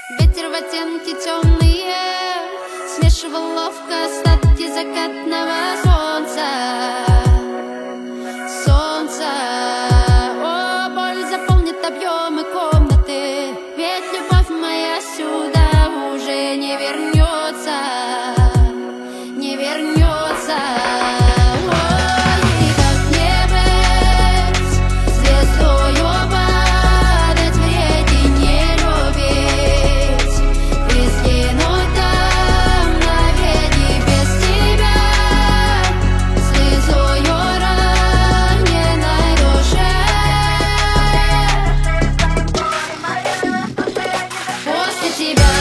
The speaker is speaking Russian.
Ветер в оттенки темные смешивал ловко остатки закатного солнца. О, боль заполнит объемы комнаты, ведь любовь моя сюда уже не вернется, не вернется. Тебя